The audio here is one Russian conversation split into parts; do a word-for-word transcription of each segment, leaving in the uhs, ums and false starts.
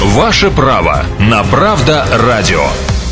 Ваше право на Правда Радио.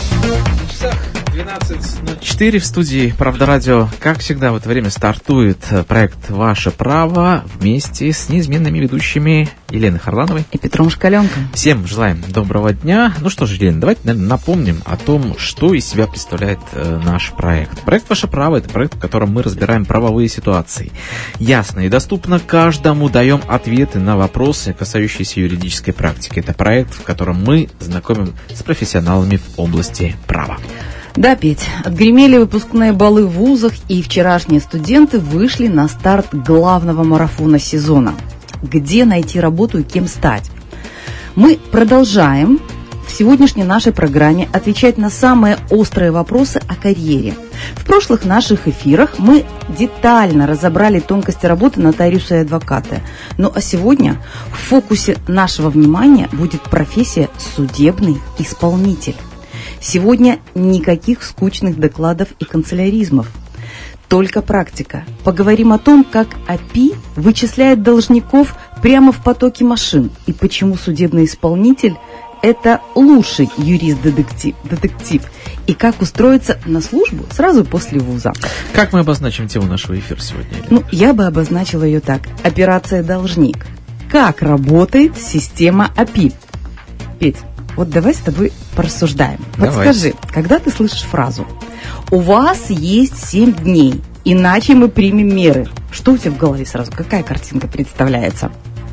двенадцать ноль четыре в студии Правда Радио. Как всегда в это время стартует проект «Ваше право» вместе с неизменными ведущими Еленой Харлановой и Петром Шкаленко. Всем желаем доброго дня. Ну что же, Елена, давайте, наверное, напомним о том, что из себя представляет э, наш проект. Проект «Ваше право» — это проект, в котором мы разбираем правовые ситуации. Ясно и доступно каждому даем ответы на вопросы, касающиеся юридической практики. Это проект, в котором мы знакомим с профессионалами в области права. Да, Петь, отгремели выпускные балы в вузах, и вчерашние студенты вышли на старт главного марафона сезона. Где найти работу и кем стать? Мы продолжаем в сегодняшней нашей программе отвечать на самые острые вопросы о карьере. В прошлых наших эфирах мы детально разобрали тонкости работы нотариуса и адвоката. Ну а сегодня в фокусе нашего внимания будет профессия судебный исполнитель. Сегодня никаких скучных докладов и канцеляризмов. Только практика. Поговорим о том, как АПИ вычисляет должников прямо в потоке машин и почему судебный исполнитель – это лучший юрист-детектив, детектив, и как устроиться на службу сразу после вуза. Как мы обозначим тему нашего эфира сегодня, Елена? Ну, я бы обозначила ее так. Операция «Должник». Как работает система АПИ? Петь, вот давай с тобой порассуждаем. Давай. Подскажи, когда ты слышишь фразу «У вас есть семь дней, иначе мы примем меры», что у тебя в голове сразу? Какая картинка представляется?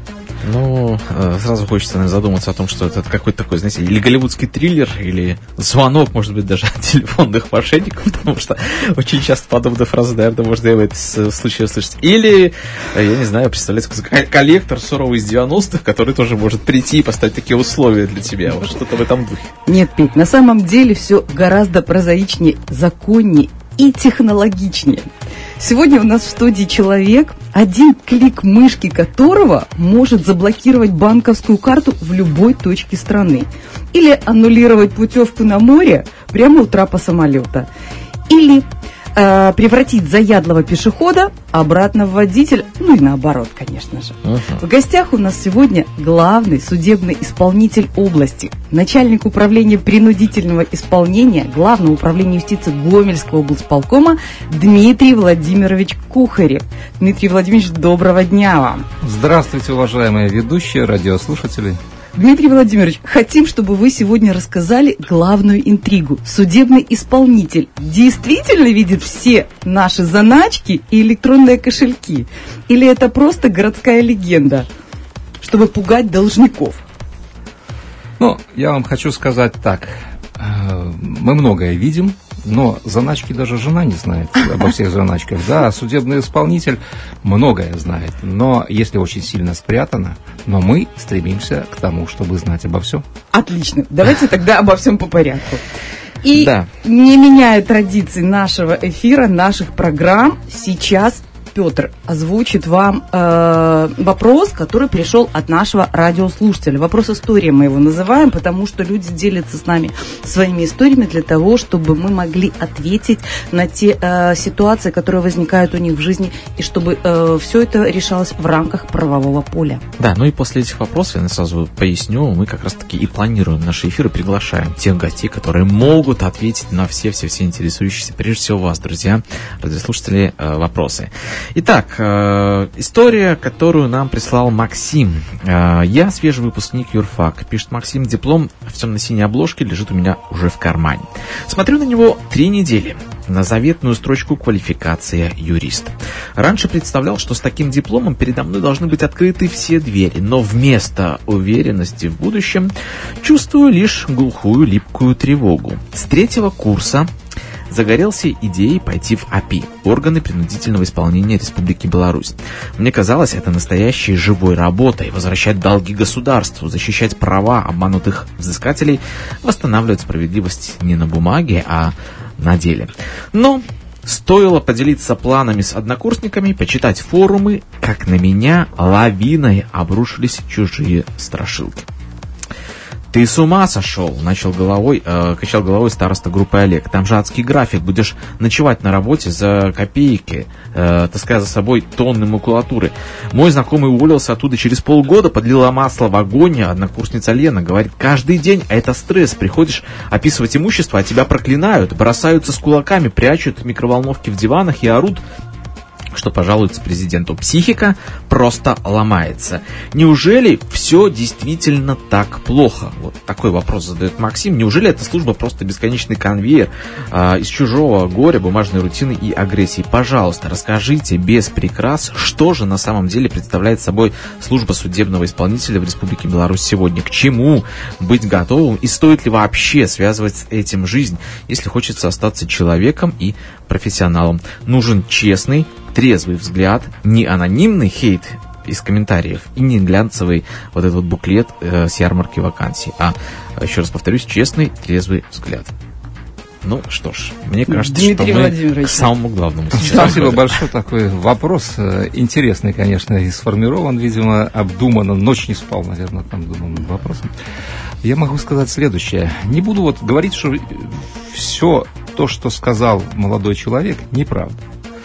Ну, сразу хочется, наверное, задуматься о том, что это какой-то такой, знаете, или голливудский триллер, или звонок, может быть, даже от телефонных мошенников, потому что очень часто подобные фразы, наверное, можно и в этом случае услышать. Или, я не знаю, представляется, коллектор суровый из девяностых, который тоже может прийти и поставить такие условия для тебя. Вот что-то в этом духе. Нет, Петь, на самом деле все гораздо прозаичнее, законнее и технологичнее. Сегодня у нас в студии человек, один клик мышки которого может заблокировать банковскую карту в любой точке страны. Или аннулировать путевку на море прямо у трапа самолета. Или э, превратить заядлого пешехода обратно в водителя. Ну и наоборот, конечно же. Uh-huh. В гостях у нас сегодня главный судебный исполнитель области, начальник управления принудительного исполнения Главного управления юстиции Гомельского облсполкома Дмитрий Владимирович Кухарев. Дмитрий Владимирович, доброго дня вам. Здравствуйте, уважаемые ведущие, радиослушатели. Дмитрий Владимирович, хотим, чтобы вы сегодня рассказали главную интригу. Судебный исполнитель действительно видит все наши заначки и электронные кошельки? Или это просто городская легенда, чтобы пугать должников? Ну, я вам хочу сказать так. Мы многое видим, но заначки даже жена не знает обо всех заначках. Да, судебный исполнитель многое знает, но если очень сильно спрятано, но мы стремимся к тому, чтобы знать обо всем. Отлично, давайте тогда обо всем по порядку. И да. Не меняя традиций нашего эфира, наших программ, сейчас Петр озвучит вам э, вопрос, который пришел от нашего радиослушателя. Вопрос истории мы его называем, потому что люди делятся с нами своими историями для того, чтобы мы могли ответить на те э, ситуации, которые возникают у них в жизни, и чтобы э, все это решалось в рамках правового поля. Да, ну и после этих вопросов, я сразу поясню, мы как раз-таки и планируем наши эфиры, приглашаем тех гостей, которые могут ответить на все-все-все интересующиеся, прежде всего вас, друзья, радиослушатели, э, вопросы. Итак, э, история, которую нам прислал Максим. Э, я свежий выпускник юрфак. Пишет Максим, диплом в темно-синей обложке лежит у меня уже в кармане. Смотрю на него три недели. На заветную строчку «Квалификация юрист». Раньше представлял, что с таким дипломом передо мной должны быть открыты все двери, но вместо уверенности в будущем чувствую лишь глухую липкую тревогу. С третьего курса загорелся идеей пойти в АПИ, органы принудительного исполнения Республики Беларусь. Мне казалось, это настоящей живой работой, возвращать долги государству, защищать права обманутых взыскателей, восстанавливать справедливость не на бумаге, а на деле. Но стоило поделиться планами с однокурсниками, почитать форумы, как на меня лавиной обрушились чужие страшилки. Ты с ума сошел, начал головой, э, качал головой староста группы Олег. Там же адский график, будешь ночевать на работе за копейки, э, таская за собой тонны макулатуры. Мой знакомый уволился оттуда через полгода, подлила масло в огонь. Однокурсница Лена говорит, каждый день это стресс. Приходишь описывать имущество, а тебя проклинают, бросаются с кулаками, прячут микроволновки в диванах и орут, что пожалуется президенту. Психика просто ломается. Неужели все действительно так плохо? Вот такой вопрос задает Максим. Неужели эта служба просто бесконечный конвейер а, из чужого горя, бумажной рутины и агрессии? Пожалуйста, расскажите без прикрас, что же на самом деле представляет собой служба судебного исполнителя в Республике Беларусь сегодня? К чему быть готовым? И стоит ли вообще связывать с этим жизнь, если хочется остаться человеком и профессионалом? Нужен честный, трезвый взгляд, не анонимный хейт из комментариев и не глянцевый вот этот вот буклет э, с ярмарки вакансий, а, еще раз повторюсь, честный, трезвый взгляд. Ну что ж, мне кажется, Дмитрий что мы к самому главному сейчас. Спасибо большое. Такой вопрос интересный, конечно, и сформирован, видимо, обдуманно. Ночь не спал, наверное, там думал над вопросом. Я могу сказать следующее. Не буду вот говорить, что все то, что сказал молодой человек, неправда.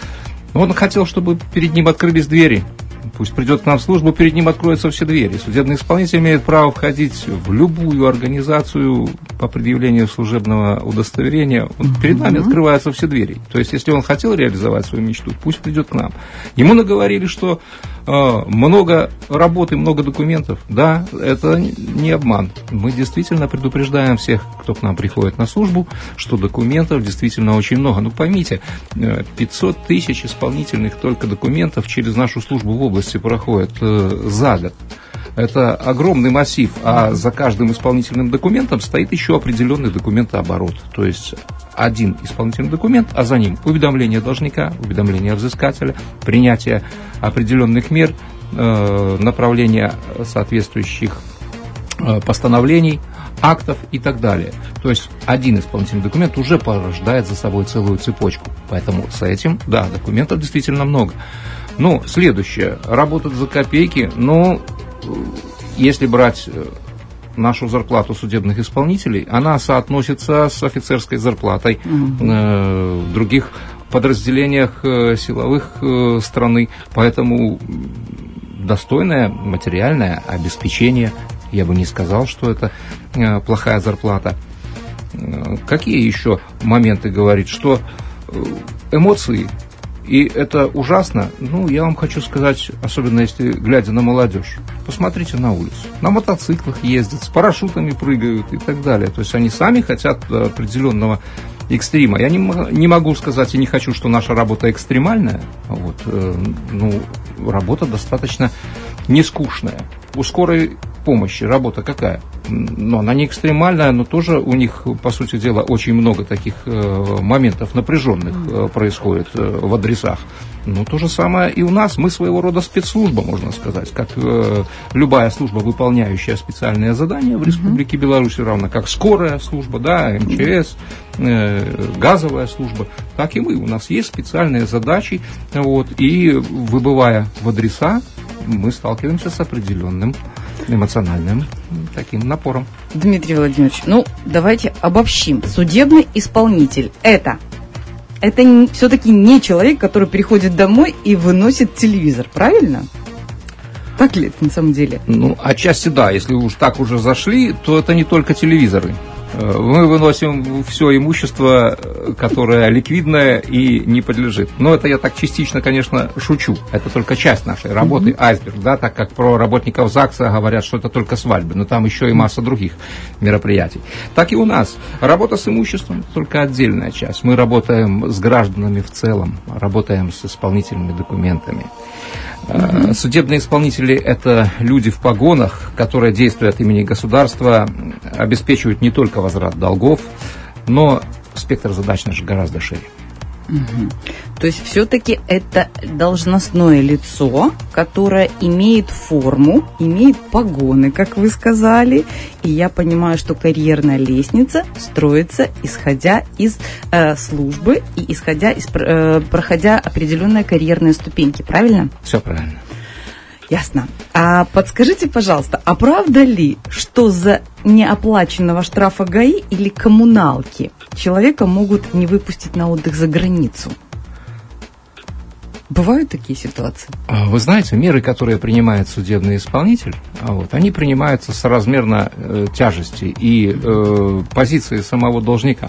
Он хотел, чтобы перед ним открылись двери. Пусть придет к нам в службу, перед ним откроются все двери. Судебный исполнитель имеет право входить в любую организацию по предъявлению служебного удостоверения. Mm-hmm. Перед нами открываются все двери. То есть, если он хотел реализовать свою мечту, пусть придет к нам. Ему наговорили, что э, много работы, много документов. Да, это не обман. Мы действительно предупреждаем всех, кто к нам приходит на службу, что документов действительно очень много. Ну, поймите, пятьсот тысяч исполнительных только документов через нашу службу в области проходит э, за год. Это огромный массив, а за каждым исполнительным документом стоит еще определенный документооборот. То есть один исполнительный документ, а за ним уведомление должника, уведомление взыскателя, принятие определенных мер, э, направление соответствующих э, постановлений, актов и так далее. То есть один исполнительный документ уже порождает за собой целую цепочку. Поэтому с этим, да, документов действительно много. Ну, следующее. Работать за копейки. Ну, если брать нашу зарплату судебных исполнителей, она соотносится с офицерской зарплатой mm-hmm. в других подразделениях силовых страны. Поэтому достойное материальное обеспечение. Я бы не сказал, что это плохая зарплата. Какие еще моменты говорит? Что эмоции, и это ужасно. Ну, я вам хочу сказать, особенно если глядя на молодежь, посмотрите на улицу. На мотоциклах ездят, с парашютами прыгают и так далее. То есть они сами хотят определенного экстрима. Я не, не могу сказать и не хочу, что наша работа экстремальная. Вот, э, ну, работа достаточно нескучная. У скорой помощи работа какая? Ну, она не экстремальная, но тоже у них, по сути дела, очень много таких э, моментов напряженных э, происходит э, в адресах. Ну, то же самое и у нас. Мы своего рода спецслужба, можно сказать, как э, любая служба, выполняющая специальные задания в Республике Беларусь, равно как скорая служба, да, эм че эс, э, газовая служба, так и мы. У нас есть специальные задачи, вот, и выбывая в адреса, мы сталкиваемся с определенным эмоциональным таким напором. Дмитрий Владимирович, ну, давайте обобщим. Судебный исполнитель – это, это все-таки не человек, который приходит домой и выносит телевизор, правильно? Так ли это на самом деле? Ну, отчасти да. Если уж так уже зашли, то это не только телевизоры. Мы выносим все имущество, которое ликвидное и не подлежит. Но это я так частично, конечно, шучу. Это только часть нашей работы, mm-hmm. айсберг, да, так как про работников ЗАГСа говорят, что это только свадьбы, но там еще и масса других мероприятий. Так и у нас. Работа с имуществом – только отдельная часть. Мы работаем с гражданами в целом, работаем с исполнительными документами. Mm-hmm. Судебные исполнители – это люди в погонах, которые, действуя от имени государства, обеспечивают не только возврат долгов, но спектр задач наш гораздо шире. Угу. То есть все-таки это должностное лицо, которое имеет форму, имеет погоны, как вы сказали, и я понимаю, что карьерная лестница строится, исходя из э, службы и исходя из, э, проходя определенные карьерные ступеньки, правильно? Все правильно. Ясно. А подскажите, пожалуйста, а правда ли, что за неоплаченного штрафа ГАИ или коммуналки человека могут не выпустить на отдых за границу? Бывают такие ситуации? Вы знаете, меры, которые принимает судебный исполнитель, вот, они принимаются соразмерно э, тяжести и э, позиции самого должника.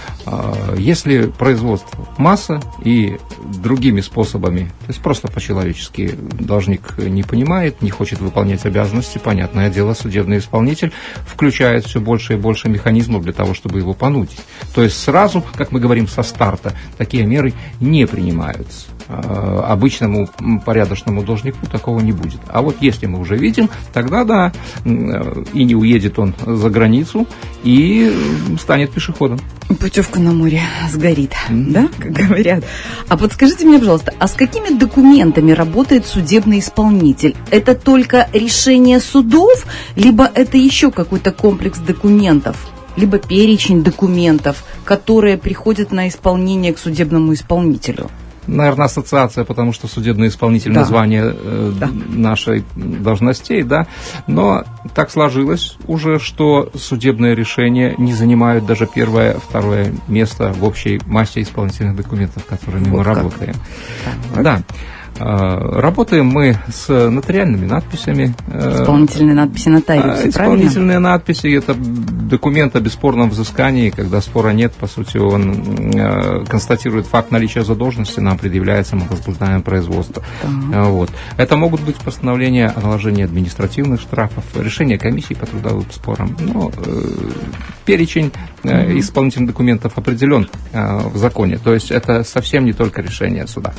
Э, если производство масса и другими способами, то есть просто по-человечески должник не понимает, не хочет выполнять обязанности, понятное дело, судебный исполнитель включает все больше и больше механизмов для того, чтобы его понудить. То есть сразу, как мы говорим, со старта, такие меры не принимаются. Обычному порядочному должнику такого не будет. А вот если мы уже видим, тогда да, и не уедет он за границу, и станет пешеходом. Путевка на море сгорит, Mm-hmm. да, как говорят. А подскажите мне, пожалуйста, а с какими документами работает судебный исполнитель? Это только решение судов, либо это еще какой-то комплекс документов, либо перечень документов, которые приходят на исполнение к судебному исполнителю? Наверное, ассоциация, потому что судебный исполнитель, да. название э, да. нашей должностей, да, но так сложилось уже, что судебные решения не занимают даже первое, второе место в общей массе исполнительных документов, которыми вот мы как. работаем. Так. Да. Работаем мы с нотариальными надписями. Исполнительные надписи нотариуса, Исполнительные правильно? надписи – это документ о бесспорном взыскании, когда спора нет, по сути, он констатирует факт наличия задолженности, нам предъявляется, мы возбуждаем производство. Uh-huh. Вот. Это могут быть постановления о наложении административных штрафов, решения комиссии по трудовым спорам. Но э, перечень э, uh-huh. исполнительных документов определен э, в законе, то есть это совсем не только решение суда.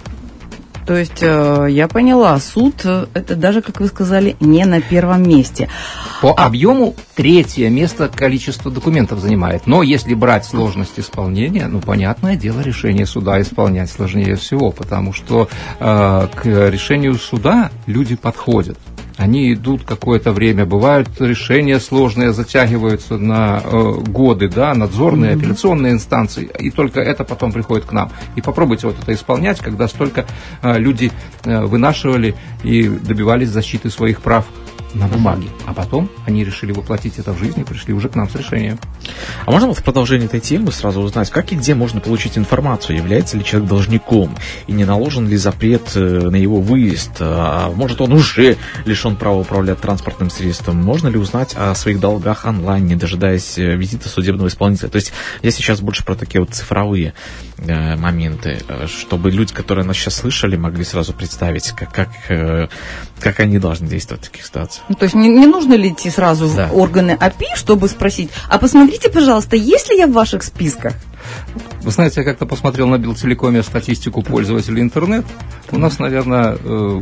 То есть, э, я поняла, суд, э, это даже, как вы сказали, не на первом месте. По а... объему третье место количество документов занимает. Но если брать сложность исполнения, ну, понятное дело, решение суда исполнять сложнее всего, потому что э, к решению суда люди подходят. Они идут какое-то время, бывают решения сложные, затягиваются на э, годы, да, надзорные, mm-hmm. апелляционные инстанции, и только это потом приходит к нам. И попробуйте вот это исполнять, когда столько э, люди э, вынашивали и добивались защиты своих прав на бумаге, а потом они решили воплотить это в жизнь и пришли уже к нам с решением. А можно вот в продолжении этой темы сразу узнать, как и где можно получить информацию, является ли человек должником, и не наложен ли запрет на его выезд, а может он уже лишен права управлять транспортным средством, можно ли узнать о своих долгах онлайн, не дожидаясь визита судебного исполнителя. То есть я сейчас больше про такие вот цифровые э, моменты, чтобы люди, которые нас сейчас слышали, могли сразу представить, как, как, э, как они должны действовать в таких ситуациях. Ну, то есть не, не нужно ли идти сразу да. в органы АПИ, чтобы спросить, а посмотрите, пожалуйста, есть ли я в ваших списках? Вы знаете, я как-то посмотрел на Белтелекоме статистику пользователей интернета. У нас, наверное,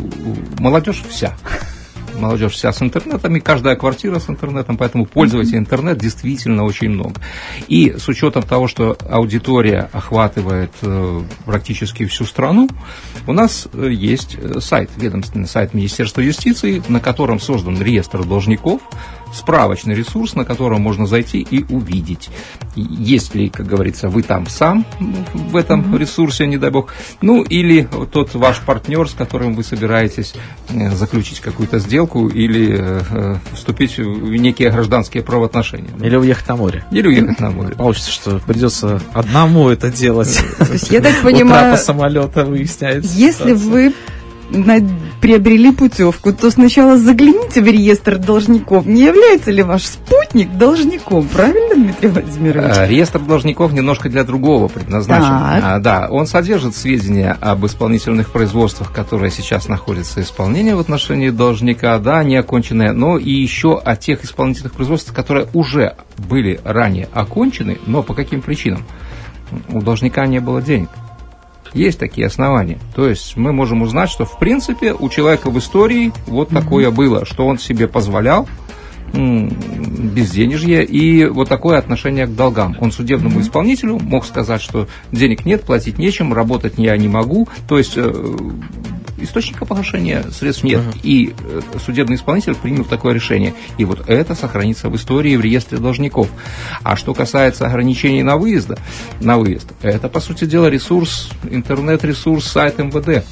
молодежь вся. Молодежь вся с интернетом, и каждая квартира с интернетом, поэтому пользователей интернет действительно очень много. И с учетом того, что аудитория охватывает э, практически всю страну, у нас э, есть сайт, ведомственный сайт Министерства юстиции, на котором создан реестр должников, справочный ресурс, на котором можно зайти и увидеть, есть ли, как говорится, вы там сам в этом mm-hmm. ресурсе, не дай бог, ну или тот ваш партнер, с которым вы собираетесь заключить какую-то сделку или э, вступить в некие гражданские правоотношения. Или уехать на море. Или уехать на море. Получится, что придется одному это делать. Я так понимаю, по самолета выясняется. Если вы приобрели путевку, то сначала загляните в реестр должников. Не является ли ваш спутник должником? Правильно, Дмитрий Владимирович? Реестр должников немножко для другого предназначен. А, да, он содержит сведения об исполнительных производствах, которые сейчас находятся в исполнении в отношении должника, да, не оконченные, но и еще о тех исполнительных производствах, которые уже были ранее окончены, но по каким причинам? У должника не было денег. Есть такие основания. То есть мы можем узнать, что в принципе у человека в истории вот mm-hmm. такое было, что он себе позволял м- безденежье и вот такое отношение к долгам. Он судебному mm-hmm. исполнителю мог сказать, что денег нет, платить нечем, работать я не могу. То есть э- источника погашения средств нет. Uh-huh. И э, судебный исполнитель принял такое решение. И вот это сохранится в истории в реестре должников. А что касается ограничений на выезд, на выезд, это, по сути дела, ресурс, интернет-ресурс, сайт эм вэ дэ.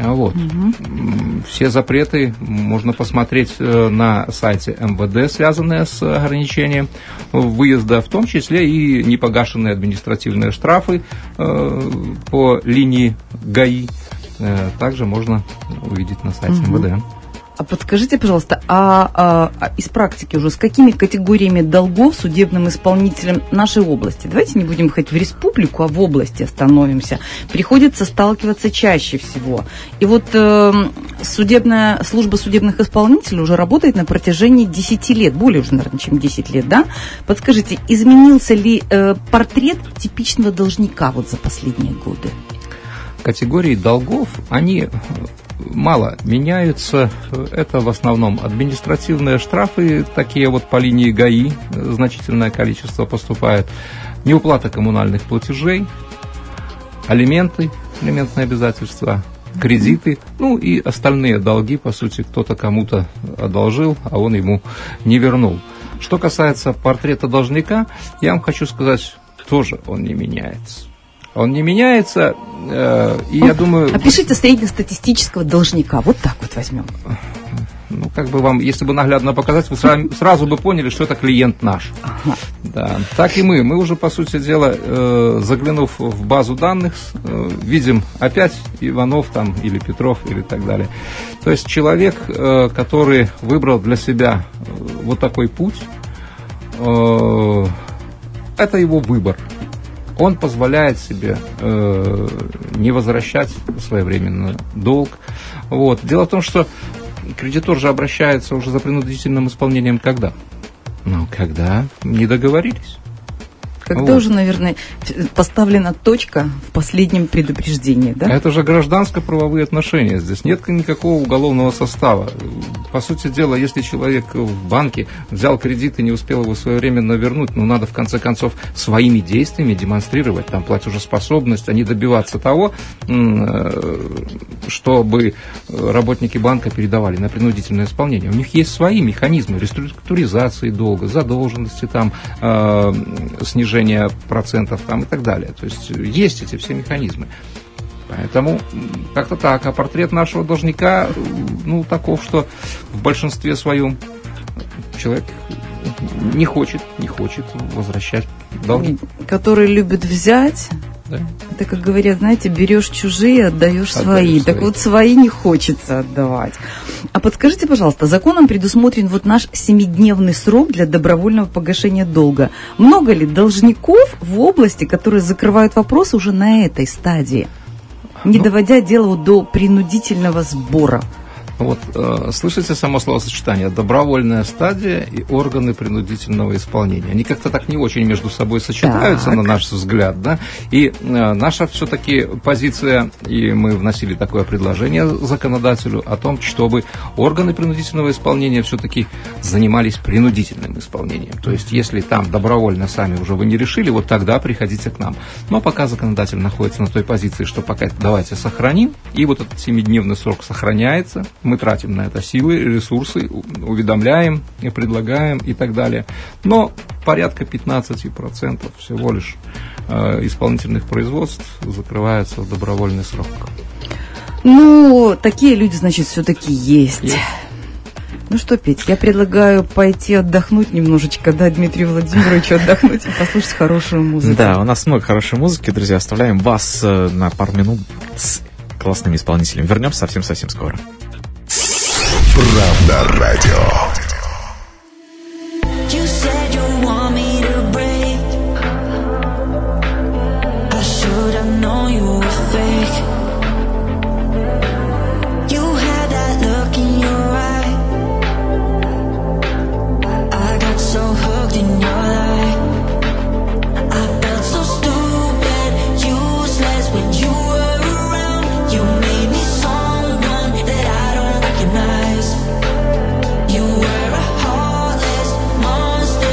Вот. Угу. Все запреты можно посмотреть на сайте эм вэ дэ, связанные с ограничением выезда, в том числе и непогашенные административные штрафы э, по линии ГАИ. Э, также можно увидеть на сайте угу. эм вэ дэ. А подскажите, пожалуйста, а, а, а из практики уже с какими категориями долгов судебным исполнителям нашей области, давайте не будем ходить в республику, а в области остановимся, приходится сталкиваться чаще всего? И вот э, судебная служба судебных исполнителей уже работает на протяжении десяти лет, более уже, наверное, чем десять лет, да? Подскажите, изменился ли э, портрет типичного должника вот за последние годы? Категории долгов, они мало меняются. Это в основном административные штрафы, такие вот по линии ГАИ, значительное количество поступает, неуплата коммунальных платежей, алименты, алиментные обязательства, кредиты, ну и остальные долги, по сути, кто-то кому-то одолжил, а он ему не вернул. Что касается портрета должника, я вам хочу сказать, тоже он не меняется. Он не меняется, э, и я думаю... Опишите среднестатистического должника, вот так вот возьмем. Ну, как бы вам, если бы наглядно показать, вы сразу, сразу бы поняли, что это клиент наш. Ага. Да. Так и мы. Мы уже, по сути дела, э, заглянув в базу данных, э, видим опять Иванов там, или Петров, или так далее. То есть человек, э, который выбрал для себя вот такой путь, э, это его выбор. Он позволяет себе э, не возвращать своевременно долг. Вот. Дело в том, что кредитор же обращается уже за принудительным исполнением когда? Ну, когда не договорились. Когда вот. Уже, наверное, поставлена точка в последнем предупреждении, да? Это же гражданско-правовые отношения. Здесь нет никакого уголовного состава. По сути дела, если человек в банке взял кредит и не успел его своевременно вернуть, ну, надо в конце концов своими действиями демонстрировать там платежеспособность, а не добиваться того, чтобы работники банка передавали на принудительное исполнение. У них есть свои механизмы реструктуризации долга, задолженности, там, снижения процентов там, и так далее. То есть есть эти все механизмы. Поэтому как-то так. А портрет нашего должника, ну, таков, что в большинстве своем человек не хочет, не хочет возвращать долги. Который любит взять, да. Это, как говорят, знаете, берешь чужие, отдаешь свои. Так вот, свои не хочется отдавать. А подскажите, пожалуйста, законом предусмотрен вот наш семидневный срок для добровольного погашения долга. Много ли должников в области, которые закрывают вопросы уже на этой стадии, не ну, доводя дело до принудительного сбора? Вот, э, слышите само словосочетание «добровольная стадия» и «органы принудительного исполнения». Они как-то так не очень между собой сочетаются, так. На наш взгляд, да? И э, наша все-таки позиция, и мы вносили такое предложение законодателю о том, чтобы органы принудительного исполнения все-таки занимались принудительным исполнением. То есть, если там добровольно сами уже вы не решили, вот тогда приходите к нам. Но пока законодатель находится на той позиции, что пока давайте сохраним, и вот этот семидневный срок сохраняется, мы тратим на это силы, ресурсы, уведомляем, предлагаем и так далее. Но порядка пятнадцать процентов всего лишь э, исполнительных производств закрываются в добровольный срок. Ну, такие люди, значит, все-таки есть. есть. Ну что, Петь, я предлагаю пойти отдохнуть немножечко, да, Дмитрию Владимировичу отдохнуть и послушать хорошую музыку. Да, у нас много хорошей музыки, друзья. Оставляем вас э, на пару минут с классными исполнителями. Вернемся совсем-совсем скоро. Правда радио. You were a heartless monster.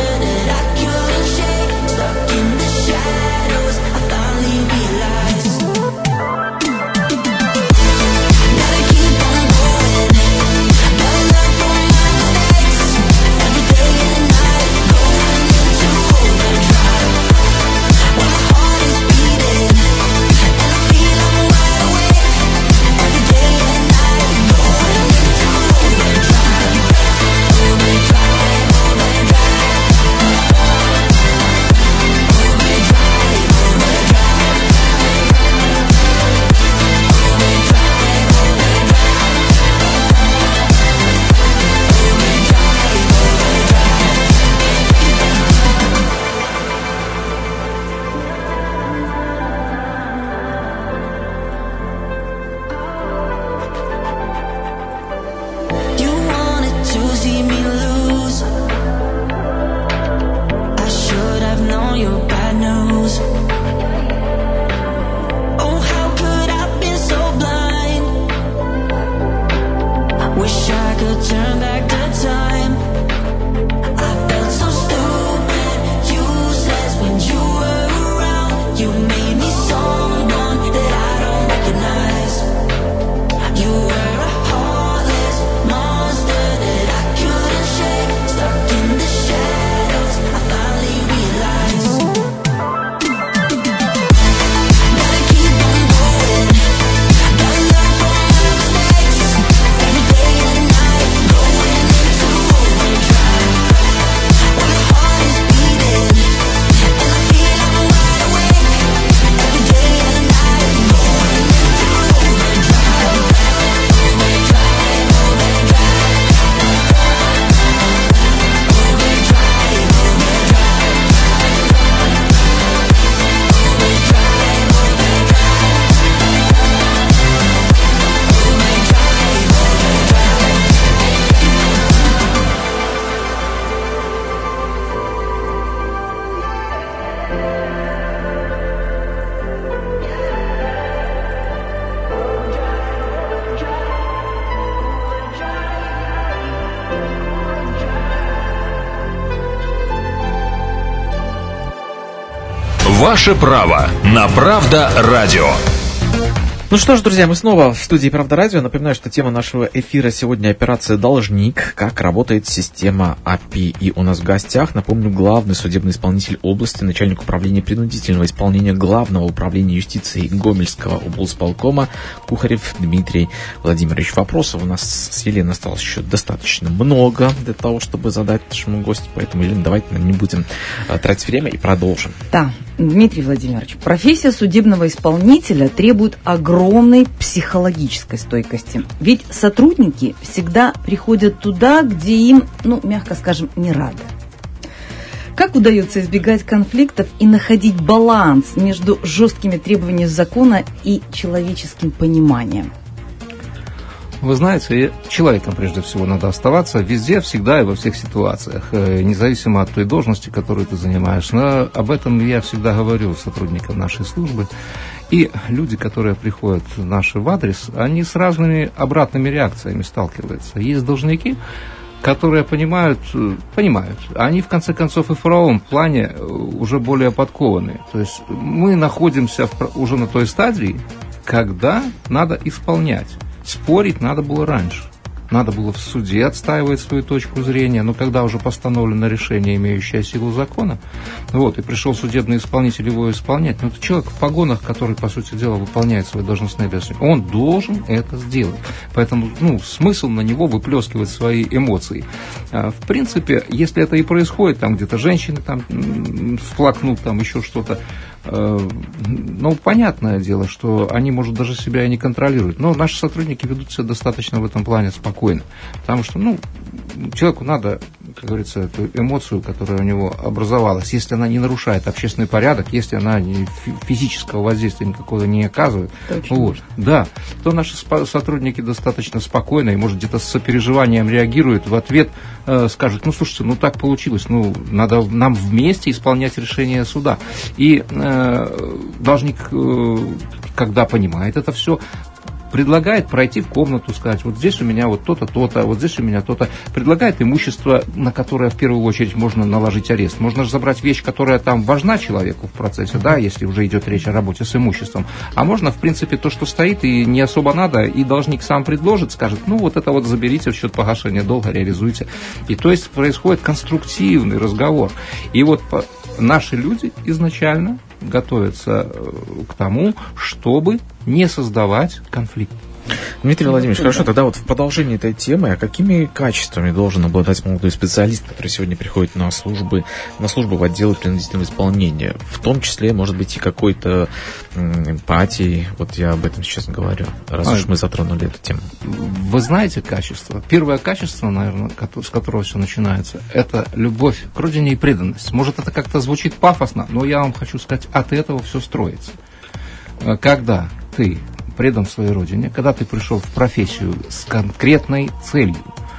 Ваше право на Правда Радио. Ну что ж, друзья, мы снова в студии «Правда Радио». Напоминаю, что тема нашего эфира сегодня операция «Должник». Как работает система эй пи ай. И у нас в гостях, напомню, главный судебный исполнитель области, начальник управления принудительного исполнения Главного управления юстиции Гомельского облсполкома Кухарев Дмитрий Владимирович. Вопросов у нас с Еленой осталось еще достаточно много для того, чтобы задать нашему гостю. Поэтому, Елена, давайте не будем тратить время и продолжим. Да, Дмитрий Владимирович, профессия судебного исполнителя требует огромной психологической стойкости. Ведь сотрудники всегда приходят туда, где им, ну, мягко скажем, не рады. Как удается избегать конфликтов и находить баланс между жесткими требованиями закона и человеческим пониманием? Вы знаете, человеком прежде всего надо оставаться везде, всегда и во всех ситуациях, независимо от той должности, которую ты занимаешь. Но об этом я всегда говорю сотрудникам нашей службы. И люди, которые приходят в наш адрес, они с разными обратными реакциями сталкиваются. Есть должники, которые понимают, понимают, они в конце концов и в правовом плане уже более подкованы. То есть мы находимся в, уже на той стадии, когда надо исполнять. Спорить надо было раньше. Надо было в суде отстаивать свою точку зрения, но когда уже постановлено решение, имеющее силу закона, вот, и пришел судебный исполнитель его исполнять, ну, это человек в погонах, который, по сути дела, выполняет свои должностные обязанности, он должен это сделать. Поэтому, ну, смысл на него выплескивать свои эмоции. В принципе, если это и происходит, там где-то женщины там всплакнут, там еще что-то, ну, понятное дело, что они, может, даже себя и не контролируют. Но наши сотрудники ведут себя достаточно в этом плане спокойно. Потому что, ну, человеку надо, как говорится, эту эмоцию, которая у него образовалась, если она не нарушает общественный порядок, если она физического воздействия никакого не оказывает, вот, да, то наши сотрудники достаточно спокойно и, может, где-то с сопереживанием реагируют, в ответ э, скажут, ну, слушайте, ну, так получилось, ну, надо нам вместе исполнять решение суда. И э, должник, э, когда понимает это все, предлагает пройти в комнату, сказать, вот здесь у меня вот то-то, то-то, вот здесь у меня то-то. Предлагает имущество, на которое в первую очередь можно наложить арест. Можно же забрать вещь, которая там важна человеку в процессе, да, если уже идет речь о работе с имуществом. А можно, в принципе, то, что стоит и не особо надо, и должник сам предложит, скажет, ну, вот это вот заберите в счет погашения долга, реализуйте. И то есть происходит конструктивный разговор. И вот наши люди изначально готовятся к тому, чтобы не создавать конфликт. Дмитрий Владимирович, хорошо, тогда вот в продолжении этой темы, а какими качествами должен обладать молодой специалист, который сегодня приходит на службы, на службу в отделы принудительного исполнения? В том числе, может быть, и какой-то эмпатии, вот я об этом сейчас говорю, раз а, уж мы затронули эту тему. Вы знаете качество? Первое качество, наверное, с которого все начинается, это любовь к родине и преданность. Может, это как-то звучит пафосно, но я вам хочу сказать, от этого все строится. Когда ты предан своей родине, когда ты пришел в профессию с конкретной целью.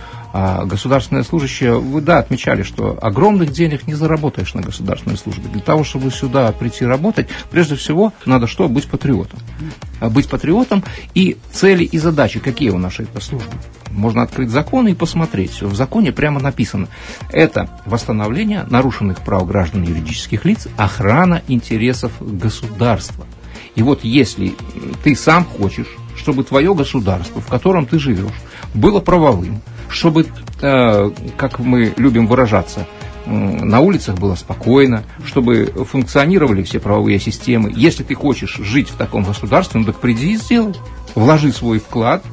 А государственные служащие, вы, да, отмечали, что огромных денег не заработаешь на государственной службе. Для того, чтобы сюда прийти работать, прежде всего, надо что? Быть патриотом. Быть патриотом и цели и задачи, какие у нашей этой службы. Можно открыть законы и посмотреть. Все в законе прямо написано. Это восстановление нарушенных прав граждан и юридических лиц, охрана интересов государства. И вот если ты сам хочешь, чтобы твое государство, в котором ты живешь, было правовым, чтобы, э, как мы любим выражаться, э, на улицах было спокойно, чтобы функционировали все правовые системы. Если ты хочешь жить в таком государстве, ну так приди и сделай. Вложи свой вклад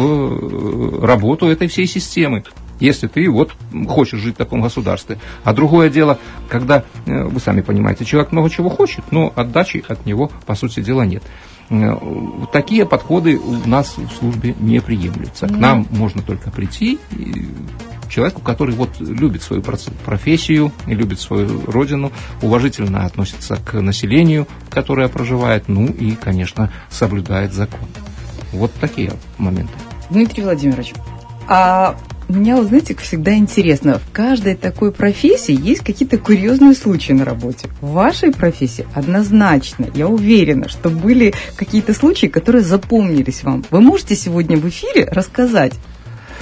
в работу этой всей системы. Если ты вот хочешь жить в таком государстве. А другое дело, когда, вы сами понимаете, человек много чего хочет, но отдачи от него, по сути дела, нет. Такие подходы у нас в службе не приемлются. К нам можно только прийти человеку, который вот любит свою профессию, любит свою родину, уважительно относится к населению, которое проживает, ну и, конечно, соблюдает закон. Вот такие моменты. Дмитрий Владимирович, а мне, вы знаете, всегда интересно, в каждой такой профессии есть какие-то курьезные случаи на работе. В вашей профессии однозначно, я уверена, что были какие-то случаи, которые запомнились вам. Вы можете сегодня в эфире рассказать?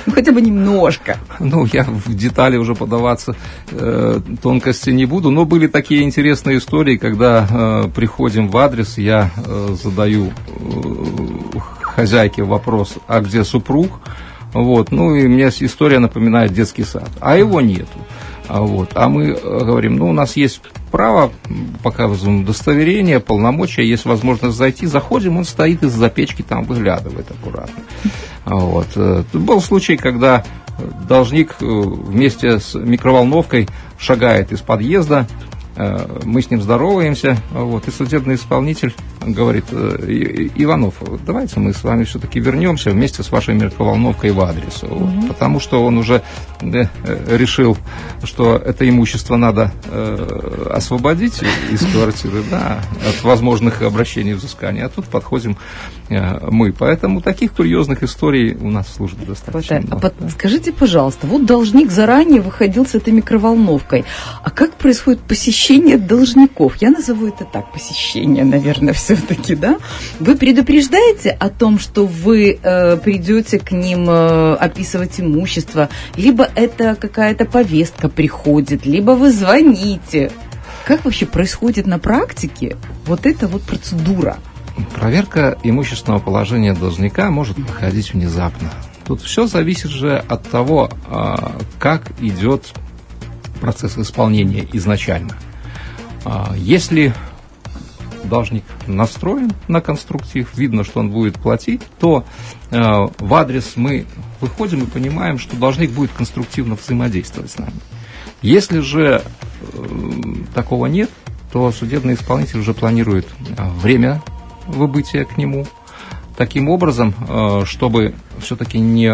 Ну, хотя бы немножко. Ну, я в детали уже подаваться э, тонкости не буду, но были такие интересные истории, когда э, приходим в адрес, я э, задаю э, хозяйке вопрос, а где супруг? Вот, ну, и мне история напоминает детский сад, а его нету. Вот. А мы говорим, ну, у нас есть право, показываем удостоверение, полномочия, есть возможность зайти, заходим, он стоит из-за печки, там выглядывает аккуратно. Вот. Был случай, когда должник вместе с микроволновкой шагает из подъезда, мы с ним здороваемся, вот, и судебный исполнитель говорит, Иванов, давайте мы с вами все-таки вернемся вместе с вашей микроволновкой в адрес, вот, mm-hmm. потому что он уже э, решил, что это имущество надо э, освободить из квартиры, да, от возможных обращений взыскания, а тут подходим э, мы. Поэтому таких курьезных историй у нас в службе достаточно много. А под, скажите, пожалуйста, вот должник заранее выходил с этой микроволновкой, а как происходит посещение должников? Я назову это так, посещение, наверное, все-таки, да? Вы предупреждаете о том, что вы э, придете к ним э, описывать имущество, либо это какая-то повестка приходит, либо вы звоните. Как вообще происходит на практике вот эта вот процедура? Проверка имущественного положения должника может проходить внезапно. Тут все зависит же от того, как идет процесс исполнения изначально. Если должник настроен на конструктив, видно, что он будет платить, то в адрес мы выходим и понимаем, что должник будет конструктивно взаимодействовать с нами. Если же такого нет, то судебный исполнитель уже планирует время выбытия к нему таким образом, чтобы все-таки не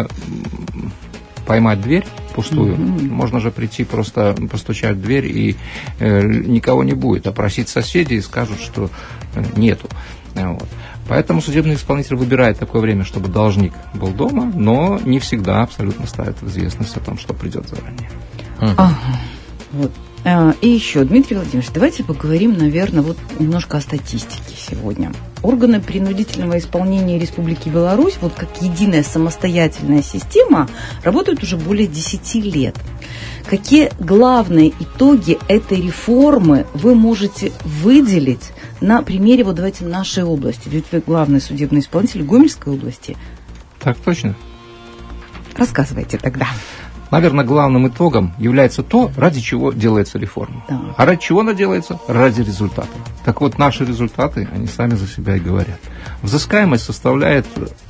поймать дверь пустую. Mm-hmm. Можно же прийти, просто постучать в дверь, и э, никого не будет. Опросить соседей и скажут, что э, нету. Вот. Поэтому судебный исполнитель выбирает такое время, чтобы должник был дома, но не всегда абсолютно ставит в известность о том, что придет заранее. Uh-huh. Ага. Вот. И еще, Дмитрий Владимирович, давайте поговорим, наверное, вот немножко о статистике сегодня. Органы принудительного исполнения Республики Беларусь, вот как единая самостоятельная система, работают уже более десяти лет. Какие главные итоги этой реформы вы можете выделить на примере, вот давайте, нашей области? Ведь вы главный судебный исполнитель Гомельской области. Так точно. Рассказывайте тогда. Наверное, главным итогом является то, ради чего делается реформа. Да. А ради чего она делается? Ради результата. Так вот, наши результаты, они сами за себя и говорят. Взыскаемость составляет...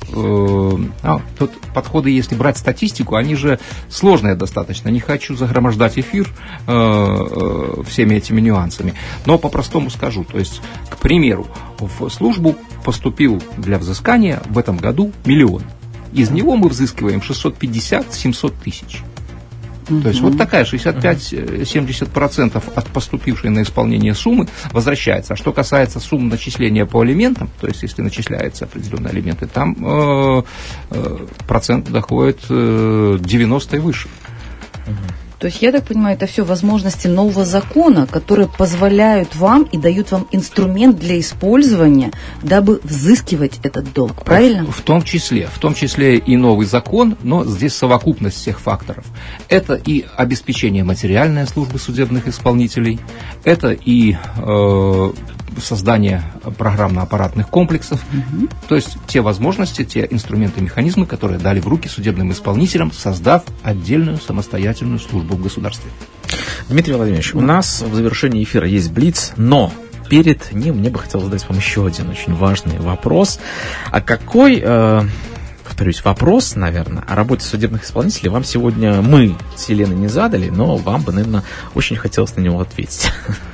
Э, а, тут подходы, если брать статистику, они же сложные достаточно. Не хочу загромождать эфир э, э, всеми этими нюансами. Но по-простому скажу. То есть, к примеру, в службу поступил для взыскания в этом году миллион. Из него мы взыскиваем шестьсот пятьдесят - семьсот тысяч. Uh-huh. То есть вот такая шестьдесят пять - семьдесят процентов от поступившей на исполнение суммы возвращается. А что касается сумм начисления по алиментам, то есть если начисляются определенные алименты, там э, э, процент доходит э, девяносто и выше. Uh-huh. То есть, я так понимаю, это все возможности нового закона, которые позволяют вам и дают вам инструмент для использования, дабы взыскивать этот долг, правильно? В том числе, в том числе и новый закон, но здесь совокупность всех факторов. Это и обеспечение материальной службы судебных исполнителей, это и э, создание программно-аппаратных комплексов, угу. То есть те возможности, те инструменты, механизмы, которые дали в руки судебным исполнителям, создав отдельную самостоятельную службу в государстве. Дмитрий Владимирович, у нас в завершении эфира есть блиц, но перед ним мне бы хотелось задать вам еще один очень важный вопрос. А какой, э, повторюсь, вопрос, наверное, о работе судебных исполнителей вам сегодня мы с Еленой не задали, но вам бы, наверное, очень хотелось на него ответить.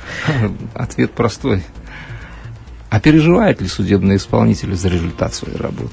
Ответ простой. А переживают ли судебные исполнители за результат своей работы?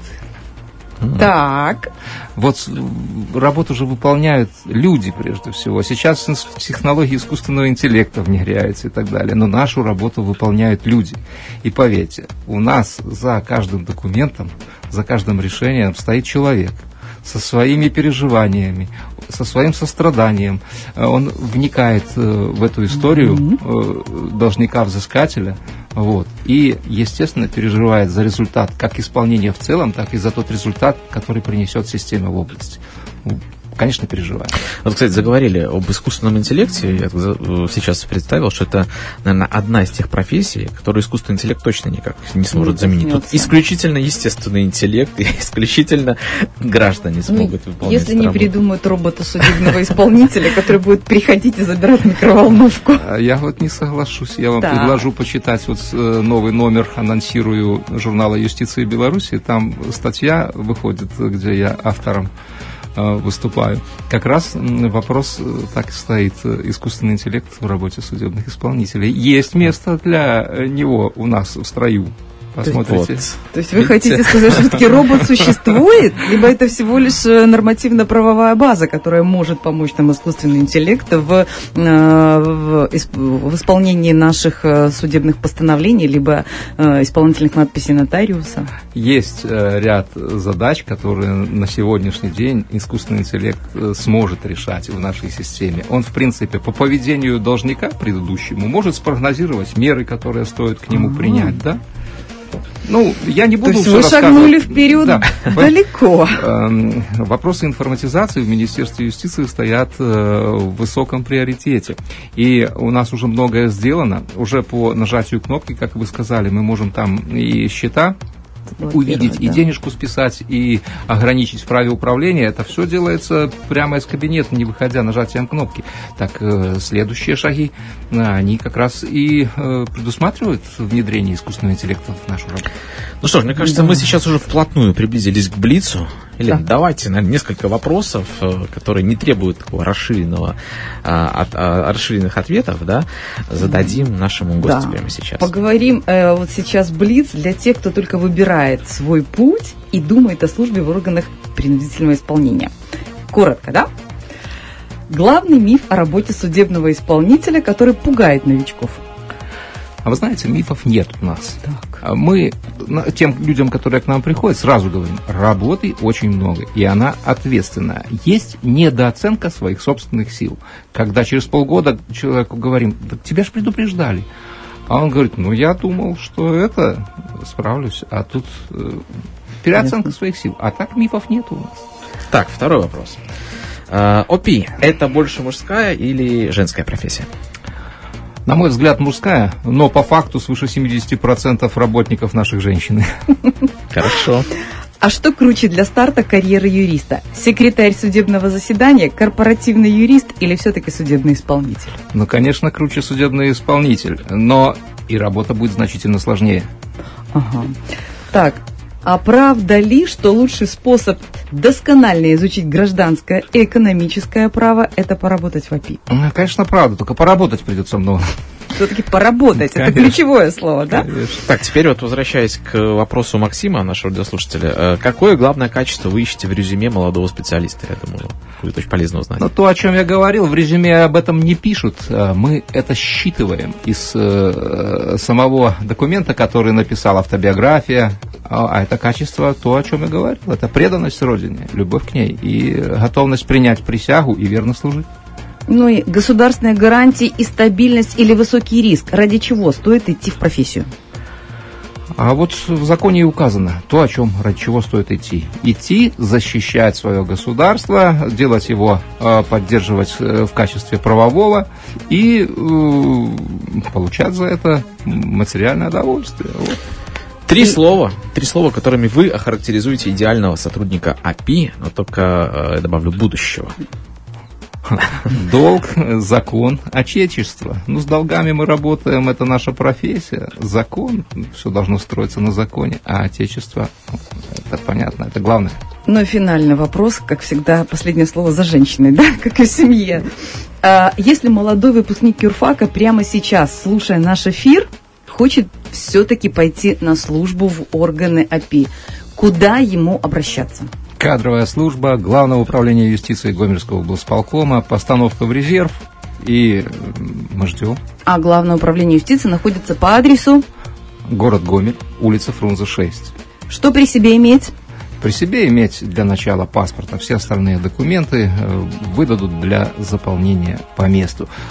Так. Вот работу же выполняют люди, прежде всего. Сейчас технологии искусственного интеллекта внедряются и так далее. Но нашу работу выполняют люди. И поверьте, у нас за каждым документом, за каждым решением стоит человек со своими переживаниями, со своим состраданием. Он вникает в эту историю mm-hmm. должника-взыскателя, вот, и, естественно, переживает за результат как исполнения в целом, так и за тот результат, который принесет система в области. конечно, переживаю. Вот, кстати, заговорили об искусственном интеллекте. Я сейчас представил, что это, наверное, одна из тех профессий, которую искусственный интеллект точно никак не сможет не заменить. Тут исключительно естественный интеллект, и исключительно граждане смогут ну, выполнять если не работу. Придумают робота судебного исполнителя, который будет приходить и забирать микроволновку. Я вот не соглашусь. Я вам да. предложу почитать вот новый номер, анонсирую, журнала «Юстиции Беларуси». Там статья выходит, где я автором выступаю. Как раз вопрос так и стоит. Искусственный интеллект в работе судебных исполнителей. Есть место для него у нас в строю. Посмотрите. Вот. То есть вы Видите? Хотите сказать, что все-таки робот существует, либо это всего лишь нормативно-правовая база, которая может помочь нам искусственный интеллект в, в, в исполнении наших судебных постановлений, либо исполнительных надписей нотариуса? Есть ряд задач, которые на сегодняшний день искусственный интеллект сможет решать в нашей системе. Он, в принципе, по поведению должника предыдущему может спрогнозировать меры, которые стоит к нему А-а-а. принять, да? Ну, я не буду То есть вы шагнули вперед да. далеко. Вопросы информатизации в Министерстве юстиции стоят в высоком приоритете. И у нас уже многое сделано. Уже по нажатию кнопки, как вы сказали, мы можем там и счета увидеть, и да. денежку списать, и ограничить в праве управления. Это все делается прямо из кабинета, не выходя нажатием кнопки. Так, э, следующие шаги, э, они как раз и э, предусматривают внедрение искусственного интеллекта в нашу работу. Ну что ж, мне кажется, да. мы сейчас уже вплотную приблизились к Блицу. Или да. давайте, наверное, несколько вопросов, которые не требуют такого расширенного, от, расширенных ответов, да, зададим нашему гостю да. прямо сейчас. Поговорим э, вот сейчас Блиц для тех, кто только выбирает свой путь и думает о службе в органах принудительного исполнения. Коротко, да? Главный миф о работе судебного исполнителя, который пугает новичков. А вы знаете, мифов нет у нас. Так. Мы тем людям, которые к нам приходят, сразу говорим, работы очень много, и она ответственная. Есть недооценка своих собственных сил. Когда через полгода человеку говорим, да тебя же предупреждали. А он говорит, ну я думал, что это справлюсь, а тут э, переоценка своих сил. А так мифов нет у нас. Так, второй вопрос. ОПИ – это больше мужская или женская профессия? На мой взгляд, мужская, но по факту свыше семьдесят процентов работников наших женщины. Хорошо. А что круче для старта карьеры юриста? Секретарь судебного заседания, корпоративный юрист или все-таки судебный исполнитель? Ну, конечно, круче судебный исполнитель, но и работа будет значительно сложнее. Ага. Так, а правда ли, что лучший способ досконально изучить гражданское и экономическое право – это поработать в ОПИ? Ну, конечно, правда, только поработать придется много. Все-таки поработать, конечно. Это ключевое слово, да? Конечно. Так, теперь вот возвращаясь к вопросу Максима, нашего радиослушателя, какое главное качество вы ищете в резюме молодого специалиста? Я думаю, будет очень полезно узнать. Ну, то, о чем я говорил, в резюме об этом не пишут. Мы это считываем из э, самого документа, который написал, автобиография. А это качество, то, о чем я говорил. Это преданность Родине, любовь к ней и готовность принять присягу и верно служить. Ну и государственные гарантии и стабильность или высокий риск. Ради чего стоит идти в профессию? А вот в законе и указано то, о чем, ради чего стоит идти. Идти, защищать свое государство, делать его, поддерживать в качестве правового и получать за это материальное удовольствие. Вот. Три слова, три слова, которыми вы охарактеризуете идеального сотрудника ОПИ, но только, я добавлю, будущего. Долг, закон, отечество. Ну, с долгами мы работаем, это наша профессия. Закон, все должно строиться на законе, а отечество, это понятно, это главное. Ну и финальный вопрос, как всегда, последнее слово за женщиной, да, как и в семье. А, если молодой выпускник юрфака прямо сейчас, слушая наш эфир, хочет все-таки пойти на службу в органы ОПИ, куда ему обращаться? Кадровая служба Главного управления юстиции Гомельского облсполкома, постановка в резерв, и мы ждем. А Главное управление юстиции находится по адресу? Город Гомель, улица Фрунзе, шесть. Что при себе иметь? При себе иметь для начала паспорт, а все остальные документы выдадут для заполнения по месту.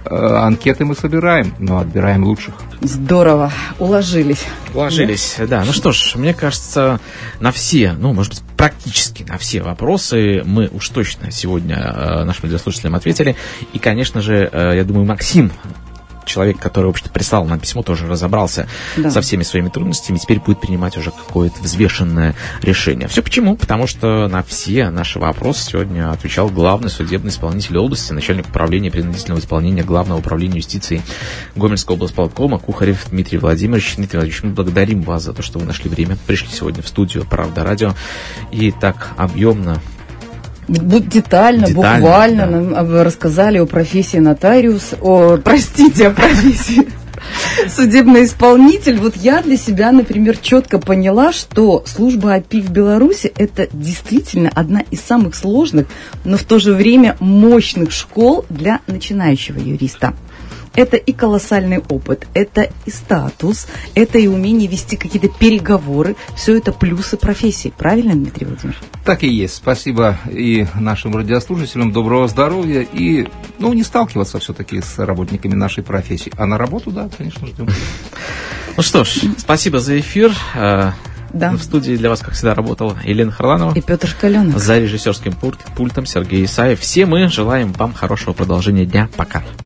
анкеты мы собираем, но отбираем лучших. Здорово, уложились. Уложились, да. да. Ну что ж, мне кажется, на все, ну, может быть, практически на все вопросы мы уж точно сегодня э, нашим радиослушателям ответили. И, конечно же, э, я думаю, Максим, человек, который, в общем-то, прислал нам письмо, тоже разобрался да. со всеми своими трудностями, теперь будет принимать уже какое-то взвешенное решение. Все почему? Потому что на все наши вопросы сегодня отвечал главный судебный исполнитель области, начальник управления принудительного исполнения Главного управления юстиции Гомельского облсполкома Кухарев Дмитрий Владимирович. Дмитрий Владимирович, мы благодарим вас за то, что вы нашли время, пришли сегодня в студию «Правда радио» и так объемно, Детально, Детально, буквально да. нам рассказали о профессии нотариус, о, простите, о профессии судебный исполнитель. Вот я для себя, например, четко поняла, что служба ОПИ в Беларуси – это действительно одна из самых сложных, но в то же время мощных школ для начинающего юриста. Это и колоссальный опыт, это и статус, это и умение вести какие-то переговоры. Все это плюсы профессии. Правильно, Дмитрий Владимирович? Так и есть. Спасибо и нашим радиослушателям. Доброго здоровья. И, ну, не сталкиваться все-таки с работниками нашей профессии. А на работу, да, конечно, ждем. Ну что ж, спасибо за эфир. Да. В студии для вас, как всегда, работала Елена Харламова и Петр Шкаленок. За режиссерским пультом Сергей Исаев. Все мы желаем вам хорошего продолжения дня. Пока.